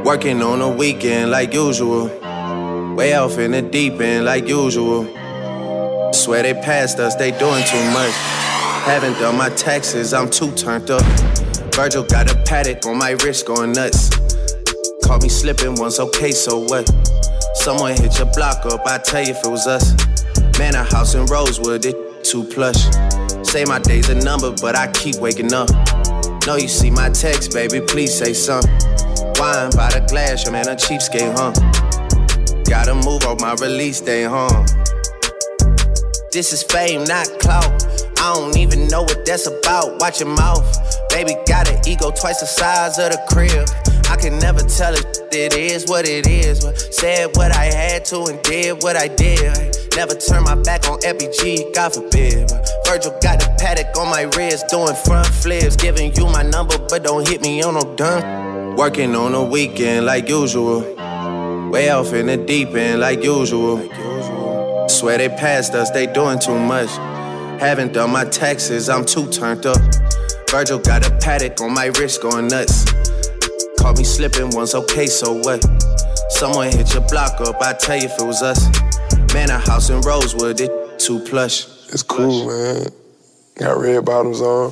Working on the weekend like usual. Way off in the deep end like usual. Swear they passed us, they doing too much. Haven't done my taxes, I'm too turned up. Virgil got a paddock on my wrist going nuts. Caught me slipping once, okay, so what? Someone hit your block up, I tell you if it was us. Man, a house in Rosewood, it too plush. Say my day's a number, but I keep waking up. Know you see my text, baby, please say something. Wine by the glass, your man a cheapskate, huh? Gotta move on my release day, huh? This is fame, not clout. I don't even know what that's about. Watch your mouth. Baby got an ego twice the size of the crib. I can never tell it is what it is. But said what I had to and did what I did. Never turn my back on FBG, God forbid. But Virgil got the paddock on my wrist, doing front flips. Giving you my number, but don't hit me on no done. Working on the weekend like usual. Way off in the deep end like usual. Swear they passed us, they doing too much. Haven't done my taxes, I'm too turned up. Virgil got a paddock on my wrist going nuts. Caught me slipping once, okay, so what? Someone hit your block up, I tell you if it was us. Man, a house in Rosewood, it too plush. It's cool, man. Got red bottoms on.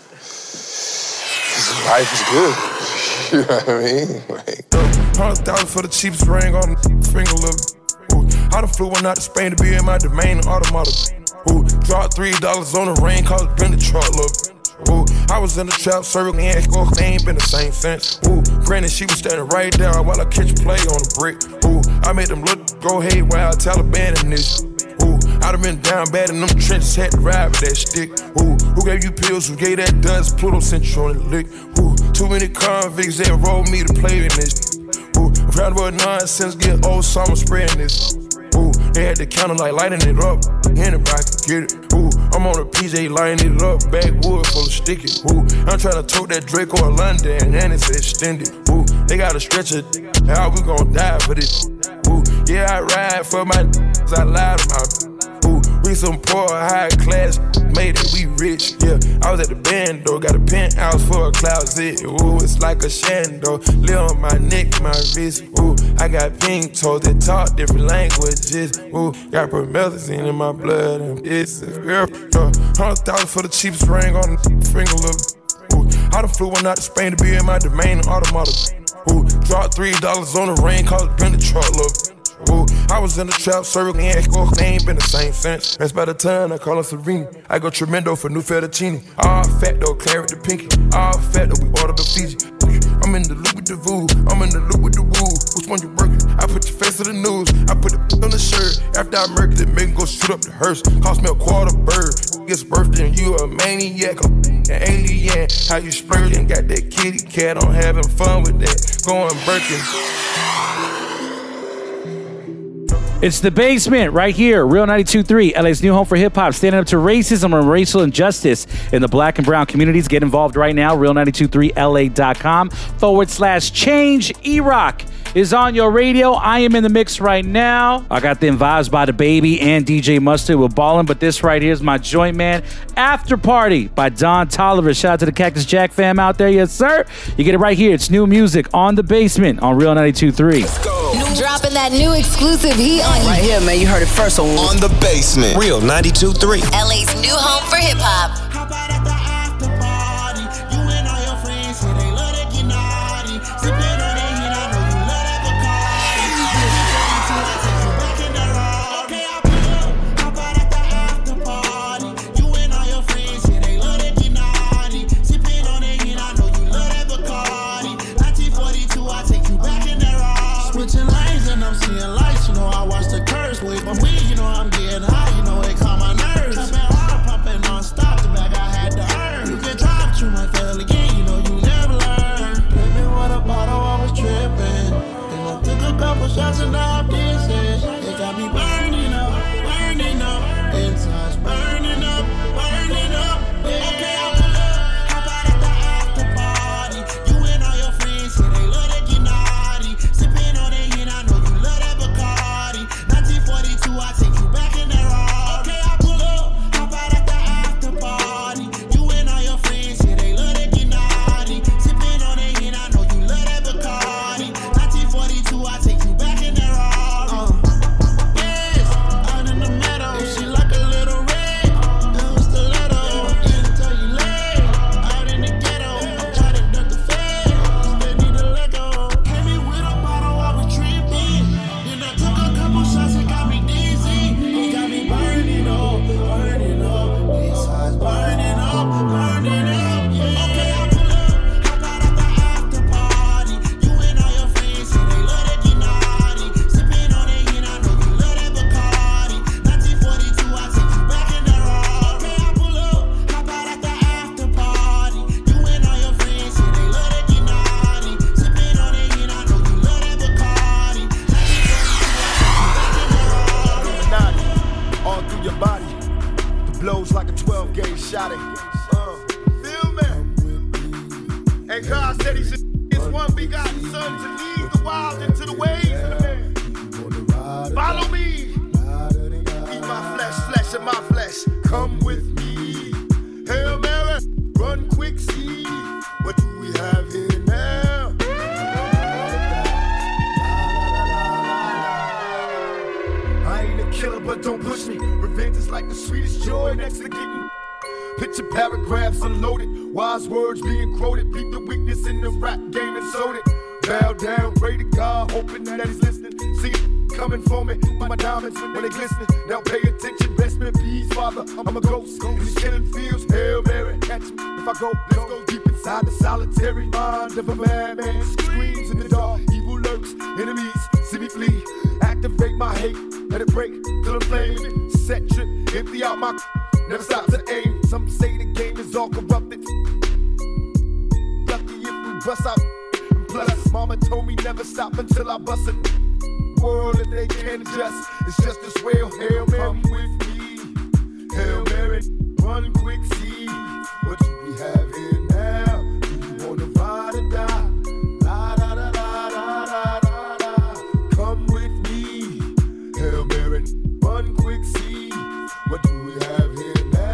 Life is good. You know what I mean? Like, $100,000 for the cheapest ring on the finger, look. Ooh, I done flew one out to Spain to be in my domain, automata. Ooh, dropped $3 on the rain, cause it been the truck, look. Ooh, I was in the trap, circling and they ain't been the same since. Ooh, granted, she was standing right there while I catch a play on the brick. Ooh, I made them look, go haywire, Taliban in this. Ooh, I done been down bad in them trenches, had to ride with that stick. Ooh, who gave you pills, who gave that dust? Pluto sent you on the lick. Ooh, too many convicts that rolled me to play in this. Ooh, round about nonsense, get old summer spreading this. Ooh, they had the counter like lighting it up. Anybody can get it. Ooh, I'm on a PJ lighting it up. Backwood full of sticky. Ooh, I'm trying to tote that Draco in London and it's extended. Ooh, they got a stretcher. How we gon' die for this? Ooh, yeah, I ride for my I lied about. Ooh, we some poor high class, made it, we rich. Yeah, I was at the band though, got a penthouse for a closet. Ooh, it's like a shando, live on my neck, my wrist. Ooh, I got pink toes that talk different languages. Ooh, got promethazine in my blood, and it's a girl. $100,000 for the cheapest ring on the finger, look. Ooh, I done flew one out to Spain to be in my domain, automata. Ooh, dropped $3 on the rain, cause it been the truck, look. Ooh, I was in the trap, circling and they ain't been the same since. That's by the time I call her Serena. I go tremendo for new fettuccine. All fat though, claret the pinky. All fat though, we order the Fiji. I'm in the loop with the voo, I'm in the loop with the woo. Which one you working? I put your face to the news. I put the on the shirt. After I murked it, make it go shoot up the hearse. Cost me a $250. Gets birthday and you a maniac, an alien. How you splurging? Got that kitty cat, I'm having fun with that. Going Birkin. It's The Basement right here, Real 92.3, LA's new home for hip-hop, standing up to racism and racial injustice in the black and brown communities. Get involved right now, real923la.com/change. E-Rock is on your radio. I am in the mix right now. I got them vibes by The Baby and DJ Mustard with Ballin', but this right here is my joint, man. After Party by Don Toliver. Shout out to the Cactus Jack fam out there, yes sir. You get it right here. It's new music on The Basement on Real 92.3. Let's go. Dropping that new exclusive heat on right here, man. You heard it first on The Basement. Real 92.3. LA's new home for hip hop. My weed, you know I'm getting high, you know it calm my nerves. Pumping hard, pumping non-stop, the back come with me. Hail Mary, run quick, see. What do we have here now? I ain't a killer, but don't push me. Revenge is like the sweetest joy next to getting. Picture paragraphs unloaded, wise words being quoted. Beat the weakness in the rap game and sold it. Bow down, pray to God, hoping that he's listening. See coming for me, my diamonds when they glistening. Now pay attention, rest in peace, Father. I'm a ghost in these killing fields. Hail Mary, catch me if I go. Let's go deep inside the solitary mind of a madman. Screams in the dark, evil lurks, enemies see me flee. Activate my hate, let it break till I'm flaming. Set trip, empty out my. Never stop to aim. Some say the game is all corrupted. Lucky if we bust out. And plus, mama told me never stop until I bust it. World if they can't adjust, it's just as well. Hail Mary, come with me. Hail Mary, run quick, see. What do we have here now? Do you wanna ride or die? La da da da da da da da. Come with me. Hail Mary, run quick, see. What do we have here?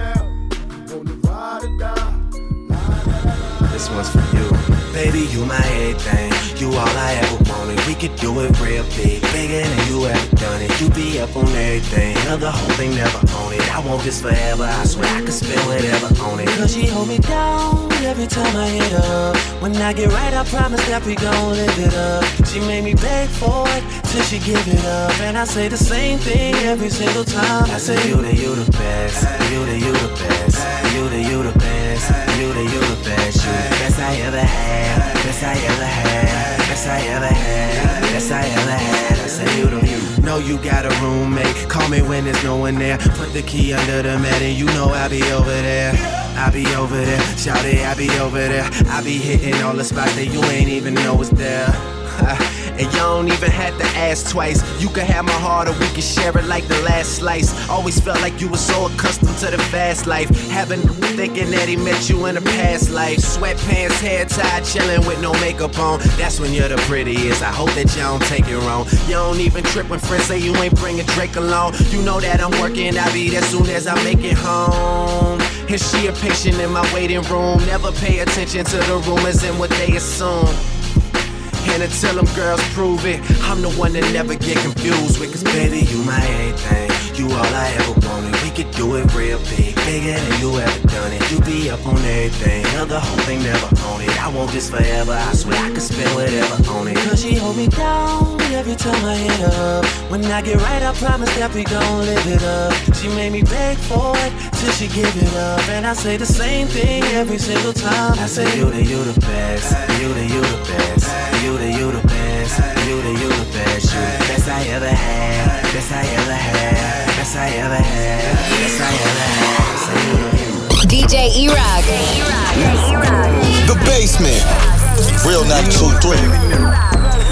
This one's for you. Baby, you my everything. You all I ever wanted. We could do it real big, bigger than you ever done it. You be up on everything, other whole thing never own it. I want this forever, I swear I could spend whatever on it. Cause she hold me down every time I hit up. When I get right, I promise that we gon' live it up. She made me beg for it till she give it up. And I say the same thing every single time. I say you the best, you the best, you the best, you the best, you the best I ever had, best I ever had, best I ever had, best I ever had. I say you the you. Know you got a roommate, call me when there's no one there. Put the key under the mat and you know I'll be over there. I be over there, shout it, I be over there. I be hitting all the spots that you ain't even know is there. And you don't even have to ask twice. You can have my heart or we can share it like the last slice. Always felt like you were so accustomed to the fast life. Having thinking that he met you in a past life. Sweatpants, hair tied, chilling with no makeup on. That's when you're the prettiest. I hope that you don't take it wrong. You don't even trip when friends say you ain't bringing Drake along. You know that I'm working, I'll be there soon as I make it home. And she a patient in my waiting room. Never pay attention to the rumors and what they assume. And until them girls prove it, I'm the one that never get confused with. Cause baby, you my everything, you all I ever wanted. We could do it real big, bigger than you ever done it. You be up on everything, other whole thing never own it. I want this forever, I swear I could spend whatever on it. Cause she hold me down every time I hit up. When I get right, I promise that we gon' live it up. She made me beg for it till she give it up. And I say the same thing every single time. I say you the best, you the best, you the best, you the best, you the best I ever had, best I ever had, best I ever had, best I ever had. Say you. DJ E-Rock. The Basement, Real 92.3.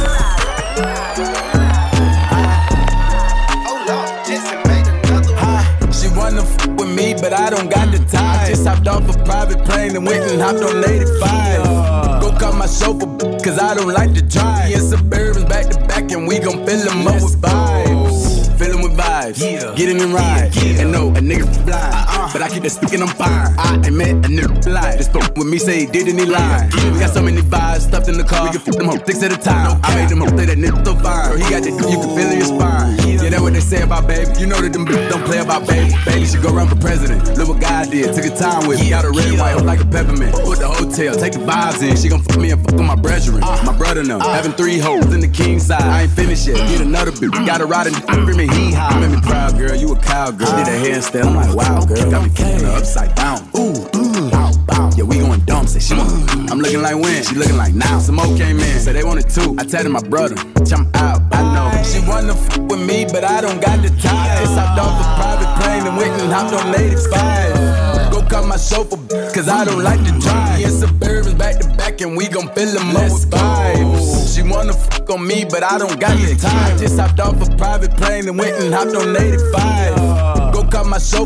Me, but I don't got the time. I just hopped off a private plane and went and hopped on 85. Go cut my chauffeur, cause I don't like to drive. Me and Suburbans back to back and we gon' fill them up with vibes. Fill them with vibes, get in and ride. And no, a nigga blind, but I keep that speaking, I'm fine. I ain't met a nigga blind. Just spoke with me, say he did and he lied. We got so many vibes stuffed in the car. We can flip them hoes 6 at a time. I made them hoes say that nigga so fine. Bro, he got that dude, you can feel in your spine. Yeah, that's what they say about baby. You know that them bitches don't play about baby. Baby should go run for president. Look what God did, took his time with me. Got a red and white like a peppermint. Put the hotel, take the vibes in. She gon' fuck me and fuck with my brethren. My brother and them, having 3 hoes in the king side. I ain't finished yet, get another bitch. Got a ride and screaming hee haw. You made me proud, girl, you a cowgirl. Did a handstand, I'm like, wow, girl. Got me kicking her upside down. Ooh, bow, bow. Yeah, we going dumb, say she want. I'm looking like when, she looking like now. Some more came in, said they wanted 2. I tatted my brother, I'm out, I know. She wanna fuck with me, but I don't got the time. Just hopped off a private plane and went and hopped on 85. Go cut my chauffeur, cause I don't like to drive. Me and Suburbans back to back and we gon' fill them up with vibes. She wanna fuck on me, but I don't got the time. Just hopped off a private plane and went and hopped on 85. Go cut my chauffeur,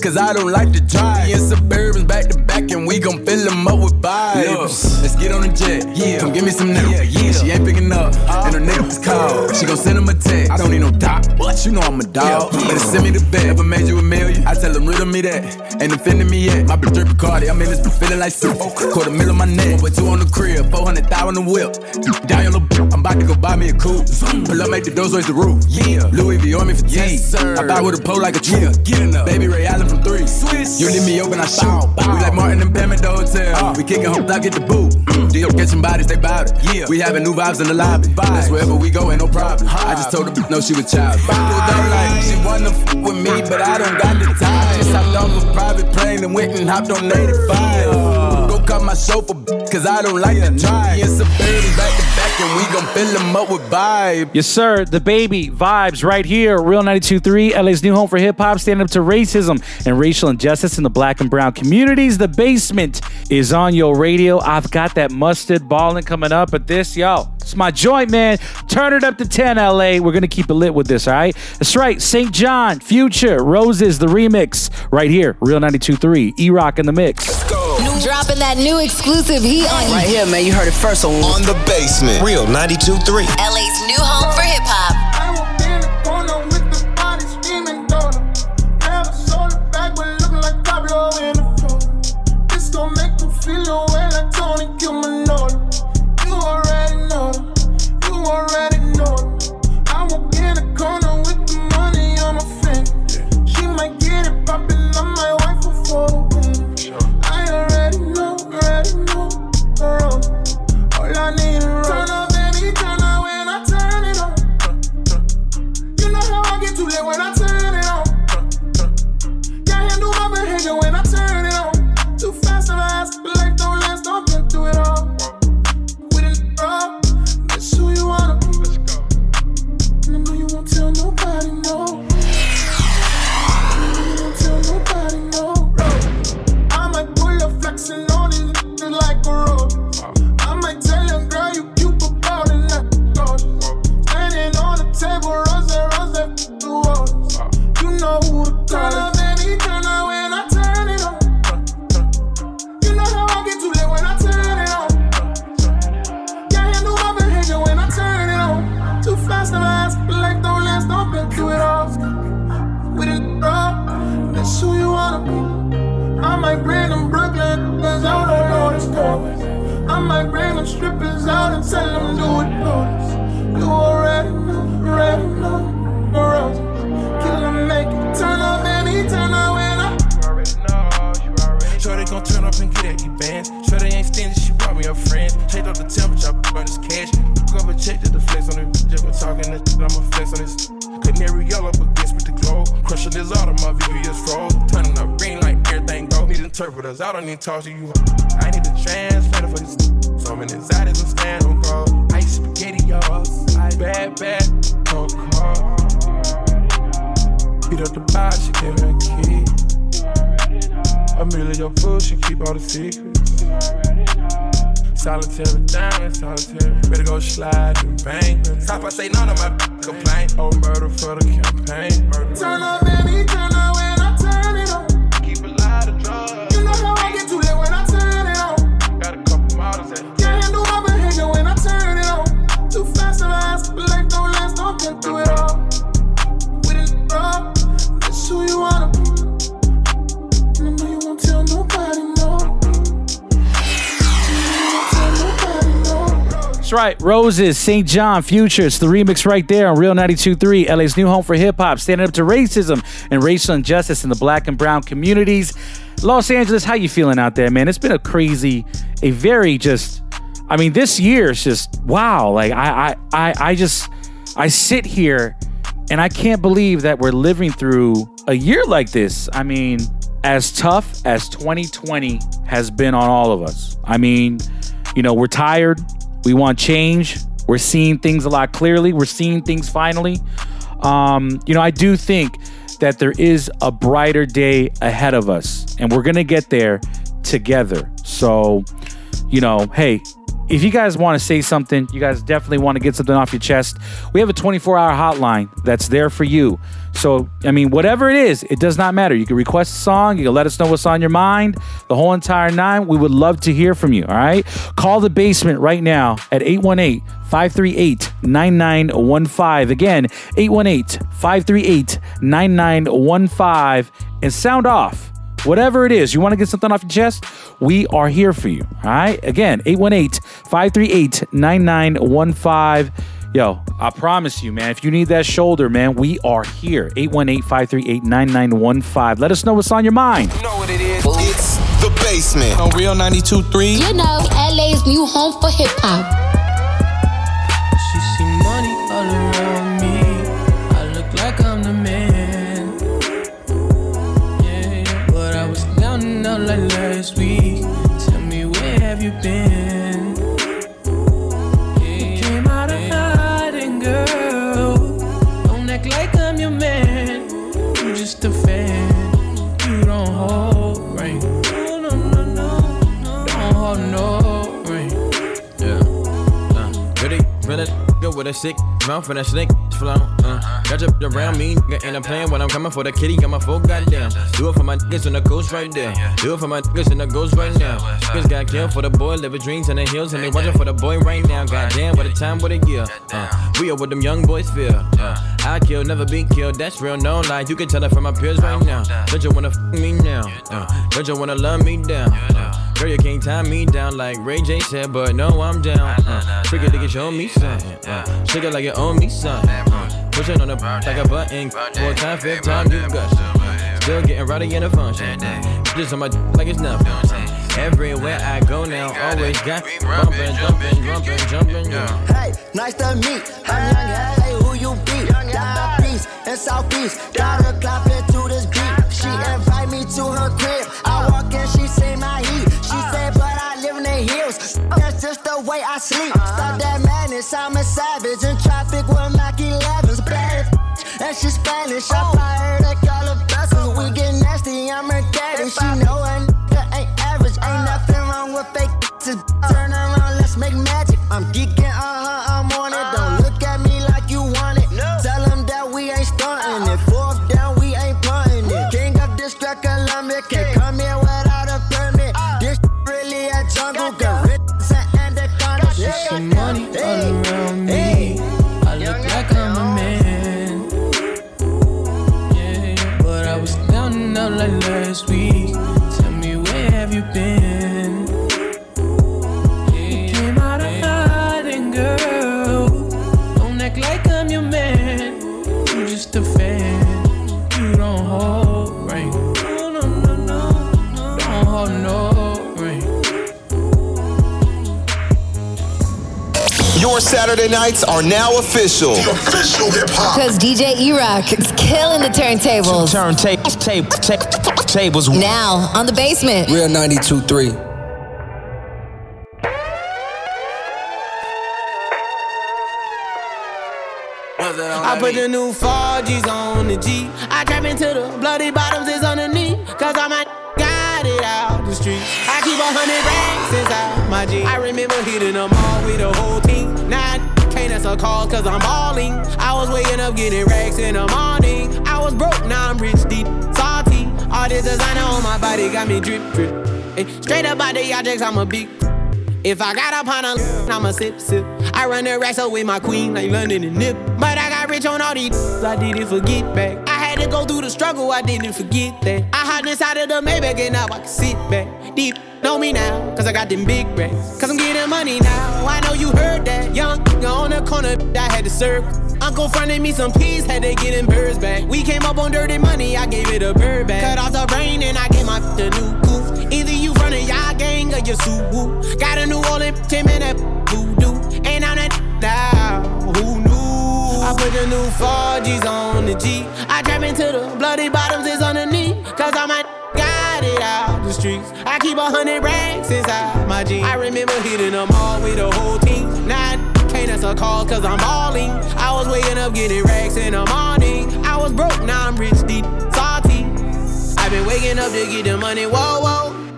cause I don't like to drive. Me and Suburbans back to back and we gon' fill them up with vibes. Let's get on the jet, come give me some nigga. She ain't picking up, and her nigga's called. She gon' send him a text, I don't need no doc, but you know I'm a dog. Better send me the bet, ever made you $1 million? I tell them rid of me that, ain't offending me yet. My bitch drippin' Cardi, I'm in this bitch feeling like soup. $250,000 on my neck, with 2 on the crib, 400,000 on the whip. Down your little, I'm about to go buy me a coupe. Pull up, make the doors raise the roof. Louis V on me for 10. Yes, I buy with a pole like a tree. Baby Ray Allen from 3. You leave me open, I shoot. We like Martin and Pam at the hotel. We kickin' hope I get the boot. Deal catching bodies, they bout it. We having new vibes in the lobby. That's wherever we go, ain't no problem. I just told her, no, she was child. Like, she wanna f with me, but I don't got the time. Just hopped off a private plane and went and hopped on 85. Go cut my chauffeur, cause I don't like to drive. Me and Suburbans back to back and we gon' fill them up with vibe. Yes, sir. The Baby vibes right here. Real 92.3, LA's new home for hip-hop, standing up to racism and racial injustice in the black and brown communities. The Basement is on your radio. I've got that mustard balling coming up, but this, it's my joint, man. Turn it up to 10, LA. We're going to keep it lit with this, all right? That's right. St. John, Future, Roses, the remix right here. Real 92.3, E-Rock in the mix. Let's go. Dropping that new exclusive heat on you. Right here, man. You heard it first on The Basement. Real 92.3. LA's new home for hip-hop. I walked in the corner with the body screaming daughter. Never sold it back, but looking like Pablo in the photo. This gon' make them feel away like Tony Gilmanolo. You already know them. You already know them. I walk in the corner with the money on my finger. She might get it poppin', I might wife her for the win. I already know, girl. All I need is roll. Turn up, baby, turn up when I turn it on. You know how I get too late when I turn it on. Can't handle my behavior when I turn it on. Too fast and fast, but life don't last, don't get through it all. We didn't rock, that's who you wanna be. Let's go. And I know you won't tell nobody, no. You won't tell nobody, no. I might pull up flexing on these niggas like a road. I might tell your girl you cute about it like gorgeous. Standing on the table, rose, the waters. You know who to turn up, baby, turn up when I turn it on. You know how I get too late when I turn it on. Can't handle my behavior when I turn it on. Too fast and fast, but life don't last, don't been through it all. We didn't rock, that's who you wanna be. I might bring them Brooklyn niggas out on all the stores. I might bring them strippers out and tell them do it for. You already know, Roses. Kill them, make it. Turn up, baby, turn up when I. You already know. Sure they gon' turn up and get at you bands. Sure they ain't stingy, she brought me her friends. Checked up the temperature, I burn this cash. Look up and check the flex on it. Just been talking that shit, I'ma flex on this. Canary yellow up against with the glow. Crushing this auto, my VVS froze. Turning up green like everything go. Need interpreters, I don't need to talk to you. I need a translator for this. So many exotics and stand on call. Ice spaghetti, y'all. Bad, cold call. Beat up the box, she gave me a key. I'm really your fool, she keep all the secrets. Solitary diamond, solitary. Better go slide and bang. Top, I say none of my complaint. Oh, murder for the campaign. Murder. Turn up, baby, turn up when I turn it on. Keep a lot of drugs. You know how I get too late when I turn it on. Got a couple models that can't handle my behavior when I turn it on. Too fast and fast, but life don't last, don't get through it all. We didn't rock, that's who you wanna be. And I know you won't tell nobody, no. That's right. Roses, St. John, Future. It's the remix right there on Real 92.3, LA's new home for hip-hop, standing up to racism and racial injustice in the black and brown communities. Los Angeles, how you feeling out there, man? It's been this year is just, wow. Like, I sit here and I can't believe that we're living through a year like this. I mean, as tough as 2020 has been on all of us. I mean, we're tired. We want change. We're seeing things a lot clearly. We're seeing things finally. I do think that there is a brighter day ahead of us, and we're going to get there together. So, hey, if you guys want to say something, you guys definitely want to get something off your chest, we have a 24-hour hotline that's there for you. So, I mean, whatever it is, it does not matter. You can request a song. You can let us know what's on your mind. The whole entire nine. We would love to hear from you, all right? Call the basement right now at 818-538-9915. Again, 818-538-9915. And sound off. Whatever it is, you want to get something off your chest, we are here for you, all right? Again, 818-538-9915. Yo, I promise you, man, if you need that shoulder, man, we are here. 818-538-9915. Let us know what's on your mind. You know what it is. It's The Basement on Real 92.3. You know, LA's new home for hip hop. She see money all around me. I look like I'm the man. Yeah, but I was down and out like last week. Tell me, where have you been? Like I'm your man, I'm just a fan. You don't hold right. No, don't hold no right. Yeah. Really good with a sick mouth and a snake flow. Got you around me, and I'm playing when I'm coming for the kitty. Got my full goddamn. Do it for my niggas and the ghost right there. Do it for my niggas and the ghost right now. Niggas got killed for the boy, living dreams in the hills, and they watching for the boy right now. Goddamn, what a time, what a year. We are what them young boys feel. I kill, never be killed. That's real, no lie. You can tell it from my peers right now. Don't you wanna f me now? Don't you wanna love me down? Girl, you can't tie me down like Ray J said, but no, I'm down. Freak it, nigga, show me something. Shake it like you owe me something. Push it on the like a button. 4 times, 5th time, you gush. Still getting rowdy in the function. Just on my like it's nothing. Everywhere I go now, always got bumping, jumping. Hey, nice to meet. I'm young, hey, who you be? Down east and southeast. Got her clapping to this beat. She invite me to her crib. I walk in, she say my heat. She said, but I live in the hills. That's just the way I sleep. Stop that madness, I'm a savage. In traffic with Mac 11s. Bad and she Spanish. I fly her, they call her blessings. We get nasty, I'm her daddy. She know a nigga ain't average. Ain't nothing wrong with fake. Turn around, let's make magic. I'm geeking on her, I'm on it. Don't look at me like you want it. Tell them that we ain't starting it. 4th down, we ain't punting it. King of District Columbia, can't come here without a permit. This really a jungle, got rich and anaconda. She see money all around me. I look like I'm a man. Yeah, but I was down and out like last week. Tell me, where have you been? Like I'm your man, I'm just a fan. You don't hold right. No, don't hold no right. Your Saturday nights are now official. The official hip hop. Cause DJ E-Rock is killing the turntables. Tables. Now on The Basement. Real 92.3. I put the new 4Gs on the G. I trap into the bloody bottoms is underneath. Cause all my got it out the street. I keep 100 racks inside my jeans. I remember hitting them all with the whole team. Now I can't answer calls cause I'm balling. I was waking up getting racks in the morning. I was broke, now I'm rich, deep, salty. All this designer on my body got me drip. Hey, straight up out the objects, I'm a big. If I got up on a I'ma sip. I run the racks up with my queen like London and Nip. But I got rich on all these I didn't forget back. I had to go through the struggle, I didn't forget that. I hopped inside of the Maybach and now I can sit back. Deep, know me now, cause I got them big racks. Cause I'm getting money now, I know you heard that. Young on the corner, I had to serve. Uncle fronted me some peas, had to get them birds back. We came up on dirty money, I gave it a bird back. Cut off the brain and I gave my the new coupe. Either you run a y'all gang or you Subaru. Got a New Orleans Tim and that voodoo. And I'm that now, who knew? I put the new 4Gs on the G. I trap into the bloody bottoms is underneath. Cause all my got it out the streets. I keep 100 racks inside my jeans. I remember hitting them all with the whole team. Now I can't answer calls cause I'm balling. I was waking up getting racks in the morning. I was broke, now I'm rich, deep, salty. I've been waking up to get the money, whoa.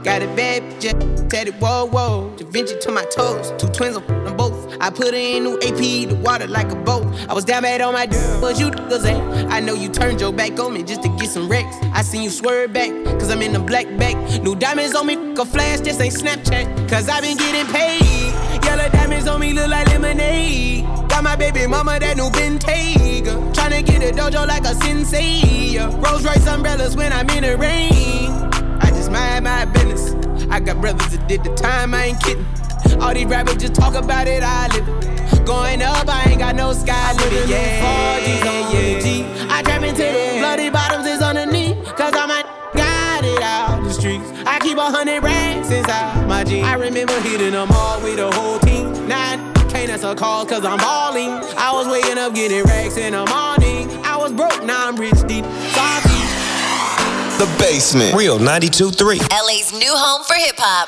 Got a bad bitch, tatted, whoa, whoa. Da Vinci to my toes, 2 twins on them both. I put her in new AP, the water like a boat. I was down bad on my dick, but you niggas ain't. I know you turned your back on me just to get some wrecks. I seen you swerve back, cause I'm in the black back. New diamonds on me, a flash, this ain't Snapchat. Cause I been getting paid. Yellow diamonds on me look like lemonade. Got my baby mama that new Bentayga. Tryna get a dojo like a sensei. Rolls Royce umbrellas when I'm in the rain. I just mind my business. I got brothers that did the time, I ain't kidding. All these rappers just talk about it, I live it. Going up, I ain't got no sky limit. Yeah. I trap into the bloody bottoms is underneath. Cause I might got it out the streets. I keep 100 racks inside my jeans. I remember hitting them all with the whole team. Now can't answer calls cause I'm balling. I was waking up getting racks in the morning. I was broke, now I'm rich deep. Sorry. The Basement. Real 92.3. LA's new home for hip hop.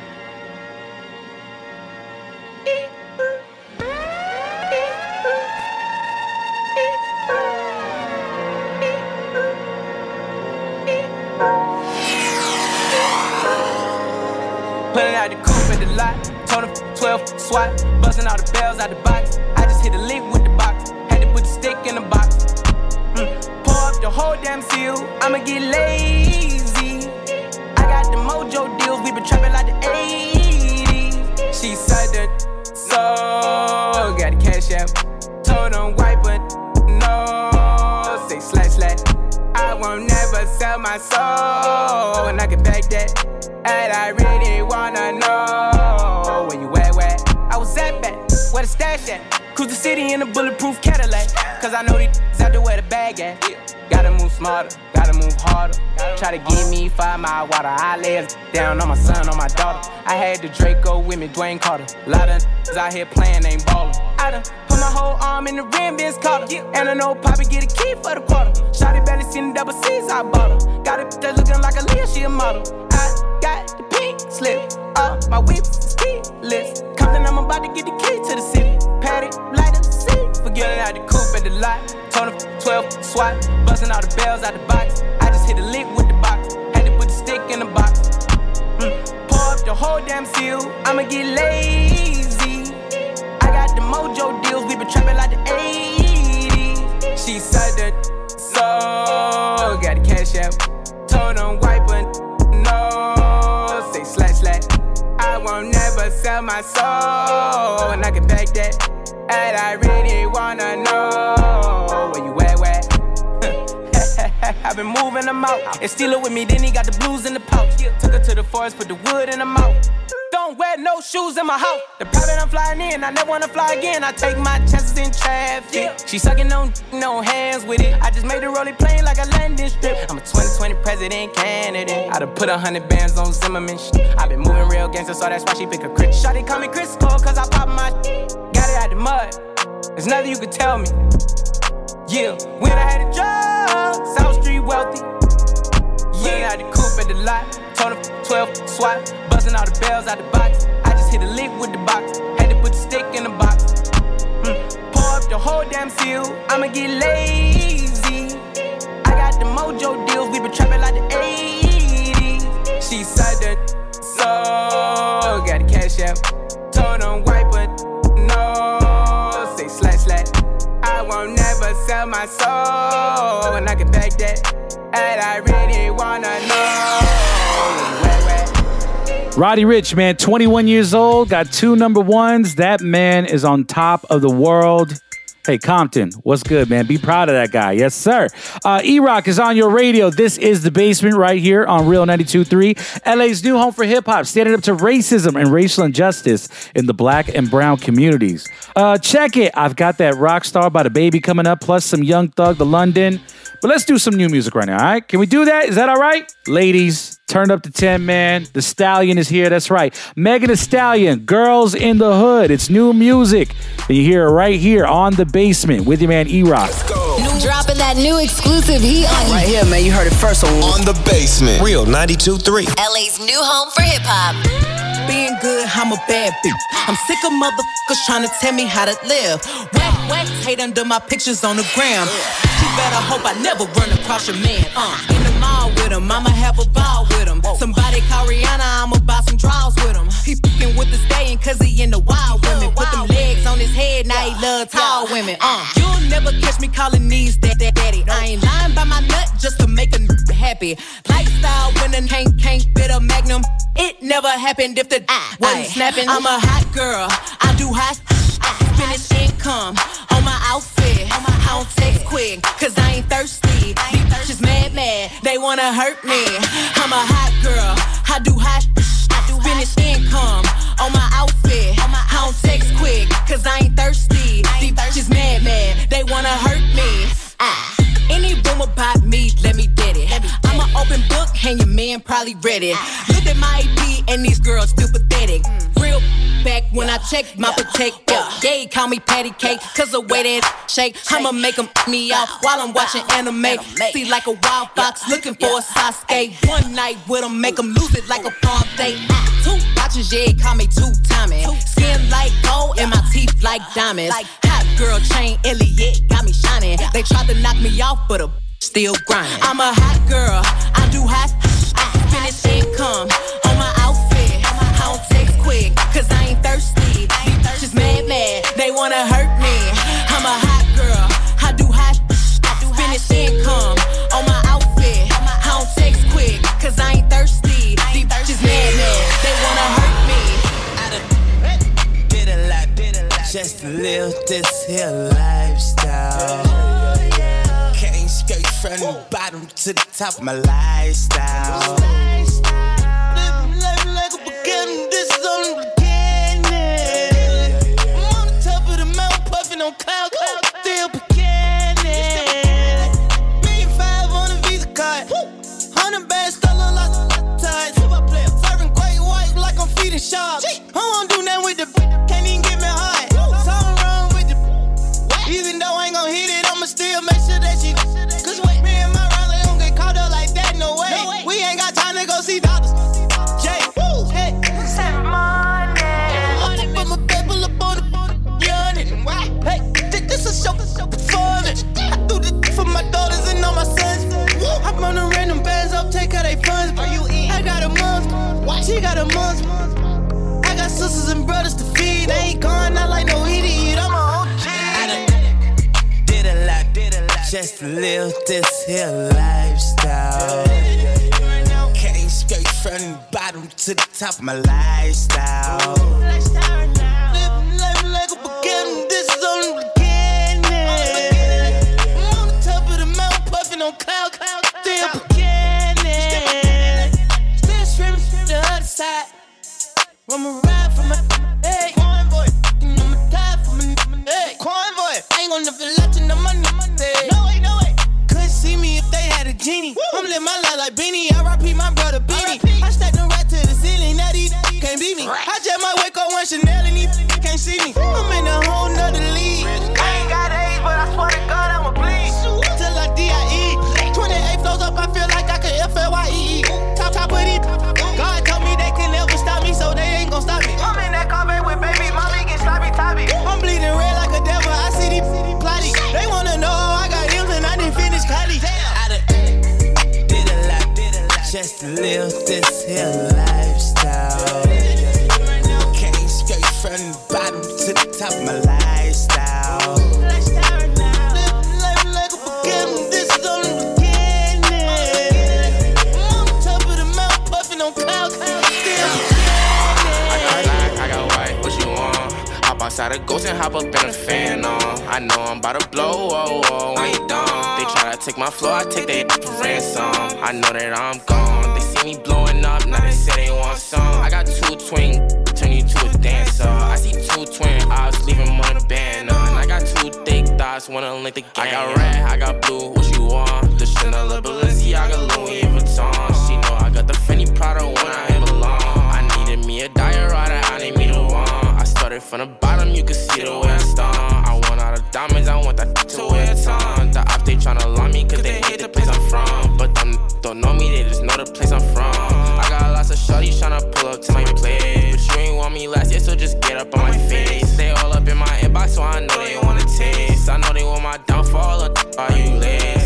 Pulling out the coupe at the lot. Told him 12 swat. Busting all the bells out the box. I just hit a lick with the box. Had to put the stick in the box. Pour up the whole damn seal. I'ma get lazy. I got the mojo deals. We been trapping like the 80s. She said that so. Got the cash out. Told him wipe it. No. Say slash. I won't never sell my soul. And I can back that. And I really wanna know where you at. I was at back, where the stash at? Cruise the city in a bulletproof Cadillac. Cause I know these out there where the bag at. Gotta move smarter, gotta move harder. Try to give me 5 mile water. I lay down on my son, on my daughter. I had the Draco with me, Dwayne Carter. A lot of out here playing, ain't ballin'. I done put my whole arm in the rim, Vince Carter. And I know Poppy get a key for the quarter. Shawty barely seen the double C's, I bought her. Got it that looking like a Leah, she a model. I got the pink slip, my whip is keyless. Compton, I'm about to get the key to the city. Patty, light up the city. Forgetting out the coupe at the lot. Told him 12 swat. Busting all the bells out the box. I just hit a lick with the box. Had to put the stick in the box. Pour up the whole damn seal. I'ma get lazy. I got the mojo deals. We been trapping like the 80s. She said that so. Got the cash out. Told him wipe it. No, say slash. I won't never sell my soul. And I can back that. And I really wanna know where you at. I've been moving them out. And steal it with me, then he got the blues in the pouch. Took her to the forest, put the wood in the mouth. Don't wear no shoes in my house. The private I'm flying in, I never wanna fly again. I take my chances in traffic. She sucking on no hands with it. I just made the rolling plane like a landing strip. I'm a 2020 president candidate. I done put 100 bands on Zimmerman shit. I been moving real gangster, so that's why she pick a crit. Shawty call me Chris Cole, cause I pop my got it out the mud. There's nothing you could tell me. Yeah, when I had a job, South Street wealthy. Yeah, I had the coupe at the lot. Told him 12 swat. Busting all the bells out the box. I just hit a lick with the box. Had to put the stick in the box. Pour up the whole damn seal. I'ma get lazy. I got the mojo deals. We been trapping like the 80s. She said that so. Got the cash out. Told him wipe it. No, say slash. I won't never sell my soul. And I can back that. And I really wanna know where. Roddy Ricch, man, 21 years old, got 2 number 1s. That man is on top of the world. Hey, Compton, what's good, man? Be proud of that guy. Yes, sir. E-Rock is on your radio. This is The Basement right here on Real 92.3. LA's new home for hip-hop, standing up to racism and racial injustice in the black and brown communities. Check it. I've got that Rockstar by the Baby coming up, plus some Young Thug, The London. But let's do some new music right now, all right? Can we do that? Is that all right? Ladies, turn up to 10, man. The Stallion is here. That's right. Megan Thee Stallion, Girls in the Hood. It's new music. And you hear it right here on The Basement with your man E-Rock. Dropping that new exclusive heat on right here, man. You heard it first on The Basement. Real 92.3. LA's new home for hip-hop. Being good, I'm a bad bitch. I'm sick of motherfuckers trying to tell me how to live. Wax, hate under my pictures on the gram. better hope I never run across your man. In the mall with him, I'ma have a ball with him. Somebody call Rihanna, I'ma buy some draws with him. He fucking with the staying cause he in the wild women. Put them legs on his head, now he love tall women. You'll never catch me calling these daddy. I ain't lying by my nut just to make a happy. Lifestyle winner can't fit a magnum. It never happened if the wasn't snapping. I'm a hot girl, I do hot. Finish income on my outfit. I don't text quick, cause I ain't thirsty. These bitches mad, they wanna hurt me. I'm a hot girl, I do hot. Finish income on my outfit. I don't text quick, cause I ain't thirsty. These bitches mad, they wanna hurt me. Any rumor about me, let me get it. I'm an open book, and your man probably read it. Look at my EP, and these girls still pathetic. Real back when I check my protector. Yeah, call me patty cake, cause the way that shake. I'ma make them me out while I'm watching anime. See like a wild fox looking for a Sasuke. One night with them, make them lose it like a prom date. 2 watches, yeah, call me 2-timing. Skin like gold and my teeth like diamonds. Hot girl chain, Elliot, got me shining. They tried to knock me off, but a still grinding. I'm a hot girl, I do hot. Finish income on my outfit. I don't text quick, cause I ain't thirsty. These bitches mad, they wanna hurt me. I'm a hot girl, I do hot. Finish income on my outfit. I don't text quick, cause I ain't thirsty. These bitches mad, they wanna hurt me. Did a lot, just to live this here lifestyle. Came straight from the bottom to the top of my lifestyle. Living like a beginning, this is only the beginning. I'm on the top of the mountain, puffing on cloud, still beginning. $1.5 on a Visa card, 100 bags, still a lot of ties. Serving great white like I'm feeding sharks. I won't do nothing with the can't even get me hard. Something wrong with the even though I ain't gon' hit it, I'ma still make sure that she. Cause me and my Riley don't get caught up like that, no way. We ain't got time to go see doctors. Jay, hey, send money. Put my people up on the yawning. Hey, this a show performance. I do this for my daughters and all my sons. I'm on the random bands up, take how they funds. I got a month, she got a month. I got sisters and brothers to feed. They ain't going out like no idiot. I'm a OG. Did a lot, just to live this here lifestyle. Came straight from the bottom to the top of my lifestyle. Living like a beginning, this is only the beginning. I'm on the top of the mountain, puffing on cloud, still beginning. Still streaming the other side. I'ma ride for my hey, convoy. I'ma die for my hey, convoy. I ain't gon' never let you know my hey. No way. Couldn't see me if they had a genie. I'm living my life like Beanie. R.I.P. my brother Beanie. I stacked them right to the ceiling. Now these can't beat me. I just might wake up one Chanel and these can't see me. I'm in a whole nother league. I ain't got age, but I swear to God I'ma bleed. Till I D.I.E. 28 flows up, I feel like I could F.L.Y.E. Top of it. God told me they can never stop me, so they ain't gon' stop me. I'm in that Corvette with baby mommy, get sloppy toppy. I'm bleeding red like a devil, I see these plotty. They wanna know how I got M's and I didn't finish college. I did a lot, just to live this here lifestyle. Came straight from the bottom to the top of my lifestyle. Living like a beginning, this is only the beginning. I'm on the top of the mountain, puffing on clouds, still I got white, what you want? Hop outside a ghost and hop up in a fan on. I know I'm about to blow, I ain't dumb. They try to take my flow, I take their for ransom. I know that I'm gone. They see me blowing up, now they say they want some. I got 2 twin, turn you to a dancer. I see 2 twin eyes, leave them on the band on. I got 2 thick thighs, wanna link the game. I got red, I got blue, what you want? The Chanel, Balenciaga, Louis Vuitton. She know I got the Fendi Prada when I belong. I needed me a diet rider, I need me the one. I started from the bottom, you can see the way I stung. I want all the diamonds, I want that to wear a ton. The op, they tryna line me cause they hate the place I'm from. But them don't know me, they just know the place I'm from. I got lots of shorties tryna pull up to my place. But you ain't want me last year, so just get up on my face. They all up in my inbox, so I know they wanna taste. I know they want my downfall, or are you late?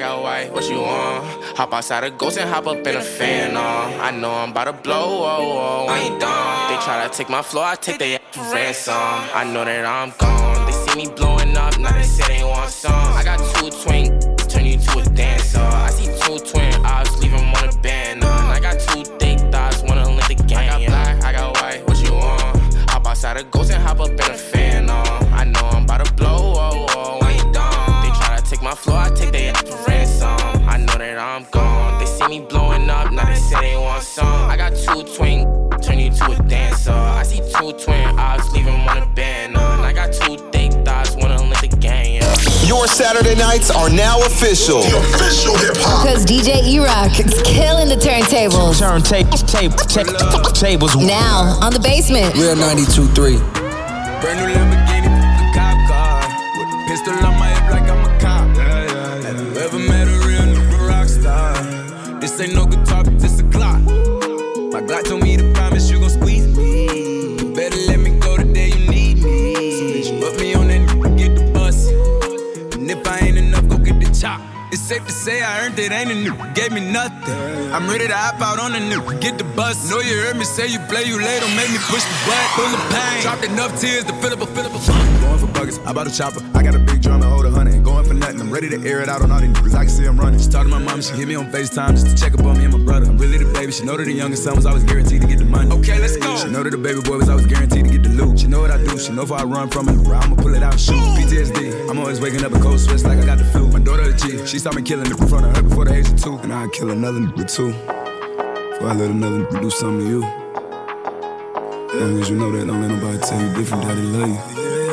got white, what you want? Hop outside a ghost and hop up in a fan on. I know I'm about to blow, I ain't done. They try to take my floor, I take their for ransom. I know that I'm gone. They see me blowing up, now they say they want some. I got 2 twin, turn you to a dancer. I see 2 twin eyes, leave them on a band. I got 2 thick thighs, wanna lick the game. I got black, I got white, what you want? Hop outside a ghost and hop up in a fan on. I know I'm about to blow, I ain't done. They try to take my floor, I take their for ransom. I know that I'm gone. They see me blowing up, now they say they want some. I got 2 twin, turn you to a dancer. I see 2 twin eyes, leave them on a band. I got 2 thick thighs, wanna lick the game. Your Saturday nights are now official. The official hip hop. Because DJ E-Rock is killing the turntables. Tables. Now on the basement. Real 92.3. Brand new Lamborghini, a cop car. With a pistol on my hip like I'm a cop. Have you ever met a real nigga rock star? This ain't no guitar, but this a clock. My Glock told me to promise you gon' squeeze me. You better let me go the day you need me. So bitch, put me on that nigga, get the bus. And if I ain't enough, go get the chop. It's safe to say I earned it, ain't a nigga, gave me nothing. I'm ready to hop out on a nigga, get the bus. Know you heard me say you play, you late, don't make me push the button. Full of pain, dropped enough tears to fill up a Going for buggers, I bought a chopper. I got a big drum and hold 100. Ain't going for nothing, I'm ready to air it out on all these niggas. I can see I'm running. She talked to my mom, she hit me on FaceTime just to check up on me and my brother. I'm really the baby, she know that the youngest son was always guaranteed to get the money. Okay, let's go. She know that the baby boy was always guaranteed to get the loot. She know what I do, she know if I run from it, I'ma pull it out and shoot. PTSD, I'm always waking up in cold sweats like I got the flu. My daughter a G, she saw me killing it in front of her before the age of 2. And I'd kill another nigga too, before I let another nigga do something to you. As long as you know that, don't let nobody tell you different, daddy love you.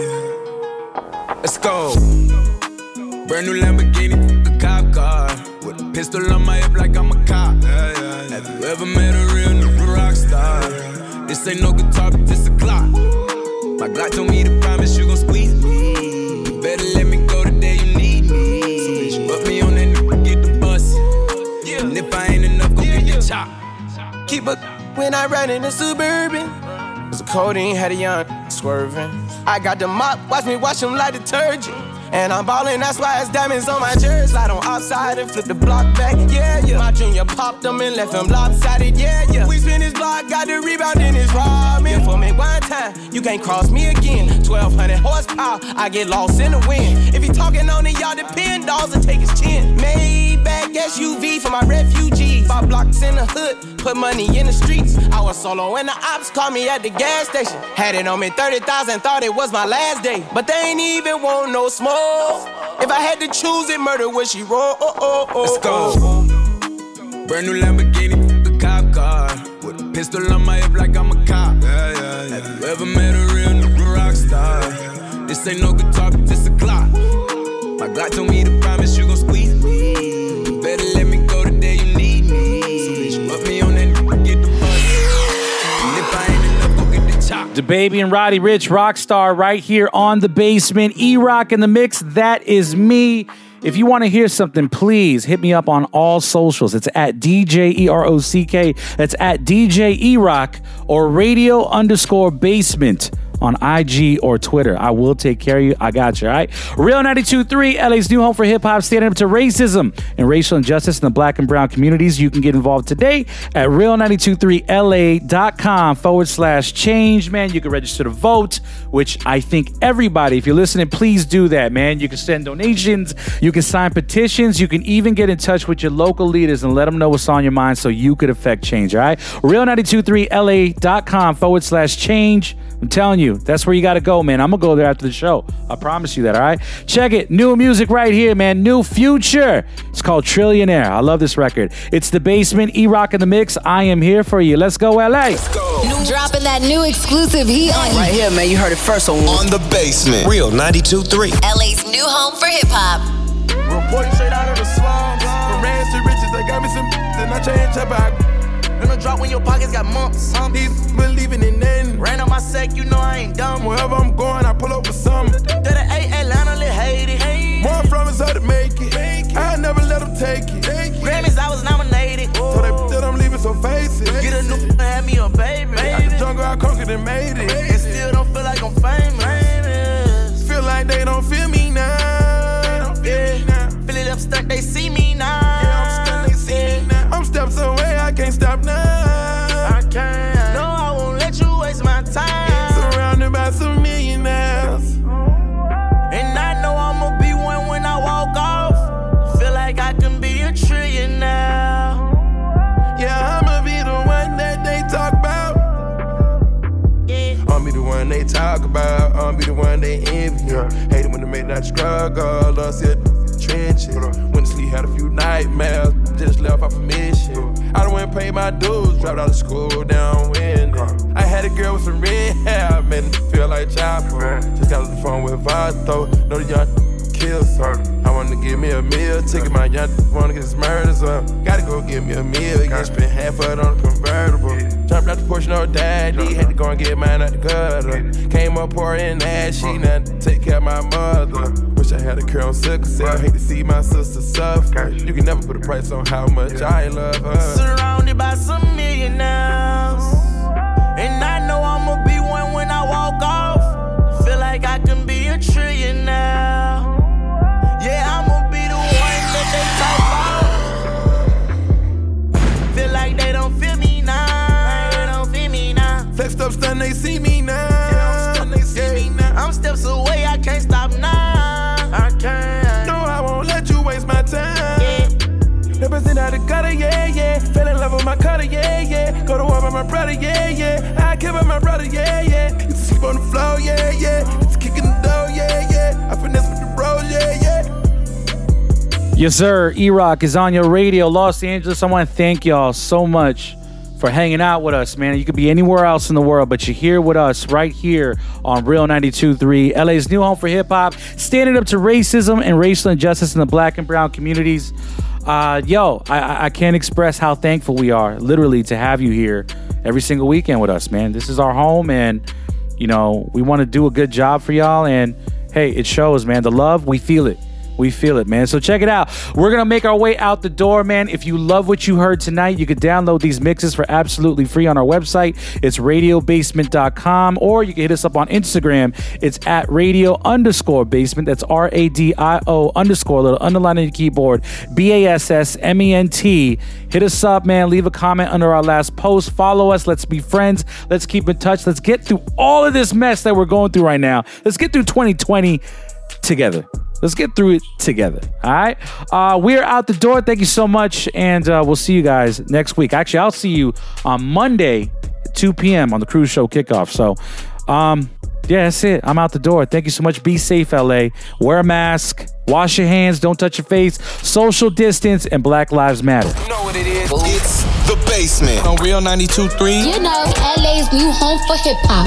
Let's go. Brand new Lamborghini, a cop car. With a pistol on my hip like I'm a cop. Have you ever met a real nigga rock star? This ain't no guitar, but this a clock. My Glock told me to promise you gon' squeeze me. You better let me go the day you need me. So bitch, put me on that nigga, get the bus. And if I ain't enough, go get the chop. Keep a when I ride in the Suburban. Cause the codeine had a young swerving. I got the mop, watch me wash them like detergent. And I'm ballin', that's why it's diamonds on my jersey. Slide on outside and flip the block back, yeah. My junior popped them and left him lopsided, yeah. We spin his block, got the rebound in his robbing. For me one time, you can't cross me again. 1,200 horsepower, I get lost in the wind. If he talking on it, y'all depend, dolls and take his chin. Maybach SUV for my refugees. 5 blocks in the hood, put money in the streets. I was solo and the ops called me at the gas station. Had it on me 30,000, thought it was my last day. But they ain't even want no smoke. If I had to choose it, murder would she roll? Let's go. Brand new Lamborghini, a cop car. With a pistol on my hip like I'm a cop. Have you ever met a real nigga rock star? This ain't no guitar, but this a clock. My Glock told me to promise you gon' squeeze me. You better let me go the day you need me. So bitch, put me on that nigga, get the bus. And if I ain't enough, go get the chop. DaBaby and Roddy Ricch, Rockstar, right here on the basement. E-Rock in the mix, that is me. If you want to hear something, please hit me up on all socials. It's at DJ E-R-O-C-K. That's at DJ E-Rock or radio_basement on IG or Twitter. I will take care of you. I got you, all right? Real 92.3, LA's new home for hip-hop, standing up to racism and racial injustice in the black and brown communities. You can get involved today at real923la.com/change, man. You can register to vote, which I think everybody, if you're listening, please do that, man. You can send donations. You can sign petitions. You can even get in touch with your local leaders and let them know what's on your mind so you could affect change, all right? real923la.com/change. I'm telling you, that's where you got to go, man. I'm going to go there after the show. I promise you that, all right? Check it. New music right here, man. New Future. It's called Trillionaire. I love this record. It's The Basement. E-Rock in the mix. I am here for you. Let's go, LA. Let's go. Dropping that new exclusive heat on right here, man. You heard it first on The Basement. Real 92.3. LA's new home for hip-hop. Reporting straight out of the slums. From rags to riches, they got me some then I changed up. Gonna drop when your pockets got mumps. These believing in nothing. Ran on my sack, you know I ain't dumb. Wherever I'm going, I pull up with something. To the A, Atlanta, let hate it. More from is how to make it. I never let them take it. Grammys, I was nominated. So they that I'm leaving, so face it. Get a new have me a baby. Out the jungle, I conquered and made it. And still don't feel like I'm famous. Feel like they don't feel me now. Feel it steps stuck, they see me now. Yeah, I'm stuck, they see me now. I'm steps away, I can't stop now. I can't. No, I won't let you waste my time. Surrounded by some millionaires. And I know I'ma be one when I walk off. Feel like I can be a trillionaire. Yeah, I'ma be the one that they talk about. Yeah. I'll be the one they talk about. I'll be the one they envy. Yeah. Hate it when they make that struggle. Lost it trenches. Went to sleep, had a few nightmares. Just left off a mission. I done went and paid my dues. Dropped out of school downwind. I had a girl with some red hair. Made it feel like Chopper. Just got on the phone with Vato. Know the young kills her. I wanted to give me a meal ticket. My young wanna get his murders up. Gotta go get me a meal. Again, spent half of it on a convertible. Jumped out the Porsche, no daddy. Had to go and get mine out the gutter. Came up pouring ashy. Now to take care of my mother. Wish I had a curl on sickle cell. Hate to see my sister suffer. You can never put a price on how much I love her. Surrounded by some millionaires. And I know I'ma be one when I walk off. Feel like I can be a trillionaire. Yeah, I'ma be the one that they talk about. Feel like they don't feel me now. They don't feel me now. Flexed up, stun, they see me now. Yeah, I'm stun, they see me now. I'm steps away, I can't stop now. I can't. No, I won't let you waste my time. Yeah. Represent out the gutter, yeah, yeah. Fell in love with my cutter, yeah, yeah. Go to war by my brother, yeah, yeah. I care about my brother, yeah, yeah. Used to sleep on the floor, yeah, yeah. Used to kick in the door, yeah, yeah. I finesse with the bros, yeah, yeah. Yes, sir. E-Rock is on your radio, Los Angeles. I want to thank y'all so much for hanging out with us, man. You could be anywhere else in the world, but you're here with us right here on Real 92.3, LA's new home for hip-hop, standing up to racism and racial injustice in the black and brown communities. I can't express how thankful we are, literally, to have you here every single weekend with us, man. This is our home, and, you know, we want to do a good job for y'all, and, hey, it shows, man. The love, we feel it. We feel it, man. So check it out. We're going to make our way out the door, man. If you love what you heard tonight, you could download these mixes for absolutely free on our website. It's radiobasement.com, or you can hit us up on Instagram. It's at radio_basement. That's RADIO_ little underline on your keyboard, BASSMENT. Hit us up, man. Leave a comment under our last post. Follow us. Let's be friends. Let's keep in touch. Let's get through all of this mess that we're going through right now. Let's get through 2020 together. Let's get through it together. All right. We're out the door. Thank you so much. And we'll see you guys next week. Actually, I'll see you on Monday at 2 p.m. on the Cruise Show kickoff. So, yeah, that's it. I'm out the door. Thank you so much. Be safe, LA. Wear a mask. Wash your hands. Don't touch your face. Social distance, and Black Lives Matter. You know what it is. It's The Basement on Real 92.3. You know, LA's new home for hip-hop.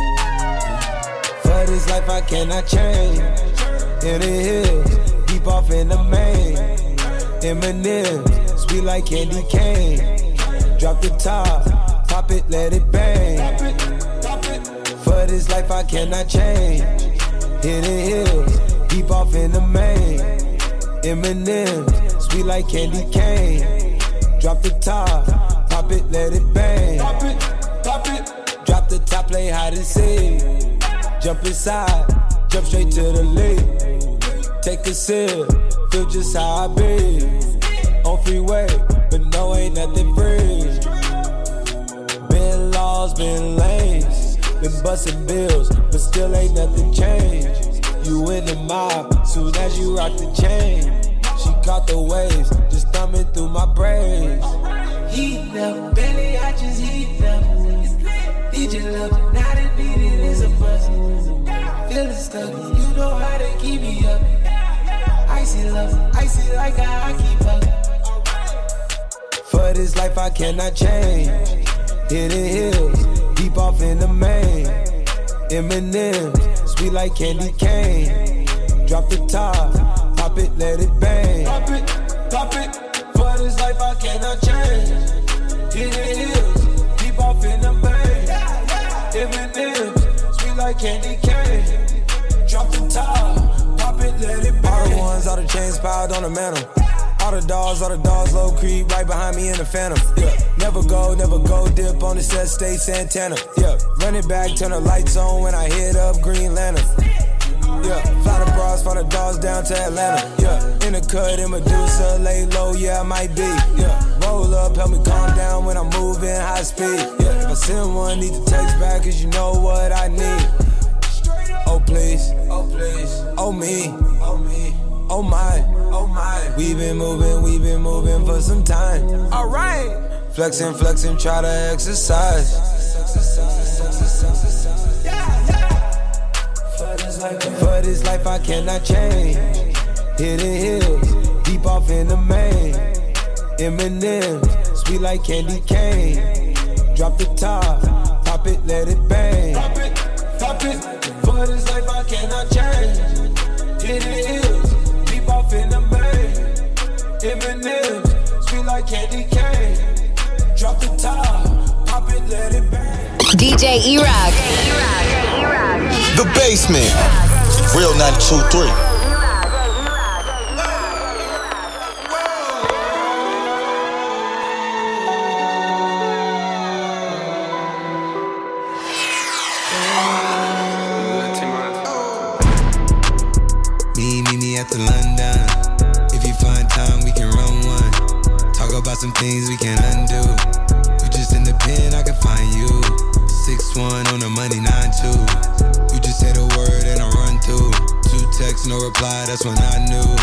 For this life I cannot change. In the hills, deep off in the main. Eminem, sweet like candy cane. Drop the top, pop it, let it bang. For this life I cannot change. In the hills, deep off in the main. Eminem, sweet like candy cane. Drop the top, pop it, let it bang. Pop it. Drop the top, play hide and seek. Jump inside, jump straight to the lead. Take a sip, feel just how I be. On freeway, but no, ain't nothing free. Been laws, been lanes. Been busting bills, but still ain't nothing changed. You in the mob, soon as you rock the chain. She caught the waves, just thumbing through my braids. Heat up, belly, I just heat up. Need your love, not a needed is a bust. Feeling stuck, you know how to keep me up. Icy love, icy like how I keep up. For this life I cannot change. Hidden hills, deep off in the main. Eminem, sweet like candy cane. Drop the top, pop it, let it bang. Pop it, for this life I cannot change. Hidden hills, deep off in the main. Eminem, sweet like candy cane. Drop the top, pop it, let it bang. All the ones, all the chains piled on the mantle. All the dogs, low creep right behind me in the phantom. Yeah, never go, dip on the set, stay Santana. Yeah, run it back, turn the lights on when I hit up Green Lantern. yeah. Fly the bras, fly the dogs down to Atlanta, yeah. In the cut, in Medusa, lay low, yeah, I might be, yeah. Roll up, help me calm down when I'm moving high speed, yeah. If I send one, need to text back, cause you know what I need. Oh please, oh please, oh me, oh me, oh my, oh my. We been moving for some time. Alright. Flexing, try to exercise. For this life I cannot change. Hidden hills, deep off in the main. M&M's, sweet like candy cane. Drop the top, pop it, let it bang. Pop it. For this life I cannot change. Hidden hills, deep off in the main. M&M's, sweet like candy cane. Drop the top, pop it, let it bang. DJ E-Rock. The Basement. Real 92.3. Meet me at the London. If you find time, we can run one. Talk about some things we can undo. You just in the pen, I can find you. 6'1" on the money, 9'2". You just say the word and I run through. 2 texts, no reply, that's when I knew.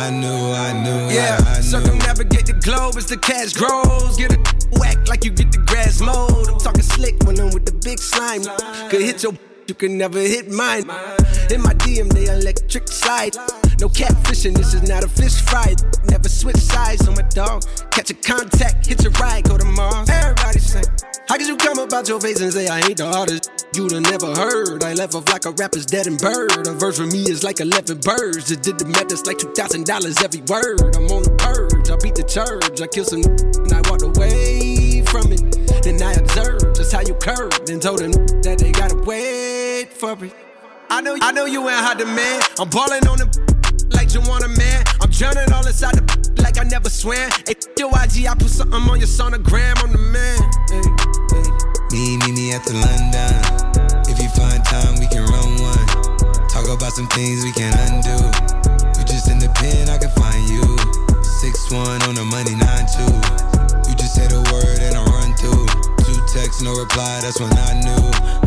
Yeah, circumnavigate the globe as the cash grows. Get a whack like you get the grass mowed. I'm talking slick when I'm with the big slime. Could hit your, you can never hit mine. In my DM, they electric slide. No catfishing, this is not a fish fry. Never switch sides on my dog. Catch a contact, hit your ride, go to Mars. Everybody say, how could you come about your face and say I ain't the hardest you'd have never heard? I left off like a rapper's dead and bird. A verse for me is like 11 birds. Just did the math, it's like $2,000 every word. I'm on the purge, I beat the church. I killed some and I walked away from it. Then I observed just how you curved and told them that they gotta wait for it. I know you ain't hot demand. I'm ballin' on them like you want a man. I'm drowning all inside the like I never swam. Hey, your IG, I put something on your sonogram. I'm the man. Hey. Meet me at the London. If you find time, we can run one. Talk about some things we can undo. You just in the pen, I can find you. 6'1" on the money, 9'2". You just say the word and I run through. 2 texts, no reply, that's when I knew,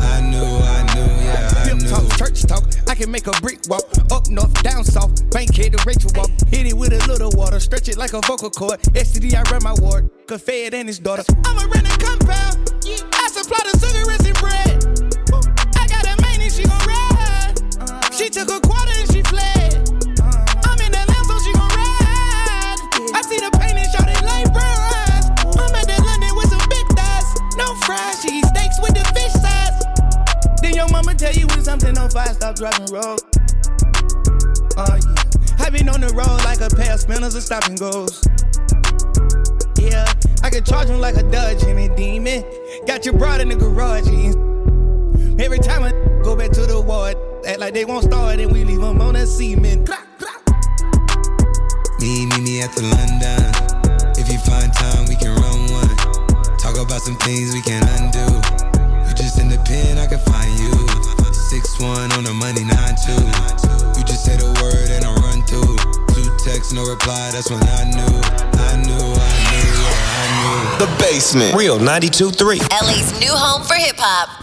yeah, I knew. Talk, church talk, I can make a brick walk. Up north, down south, Bankhead to Rachel walk. Hit it with a little water, stretch it like a vocal cord. STD, I run my ward, could fed and his daughter. I'm a renting compound, I supply the cigarettes and bread. I got a main and she gon' ride. She took a quarter and she fled. I'm in the lamb so she gon' ride. I see the pain and shot it like brown eyes. I'm at the London with some big thighs. No fries, she eat steaks with the fish size. Then your mama tell you when something on fire, stop driving road. Yeah. I been on the road like a pair of spinners and stop and goes. Yeah, I can charge him like a Dodge and a demon. Got your broad in the garage. Every time I go back to the ward, act like they won't start and we leave them on that cement. Meet me at the London. If you find time, we can run one. Talk about some things we can undo. You just in the pen, I can find you. 6'1" on the money, 9'2". You just say the word and I run through. 2 texts, no reply, that's when I knew. The Basement. Real 92.3. LA's new home for hip hop.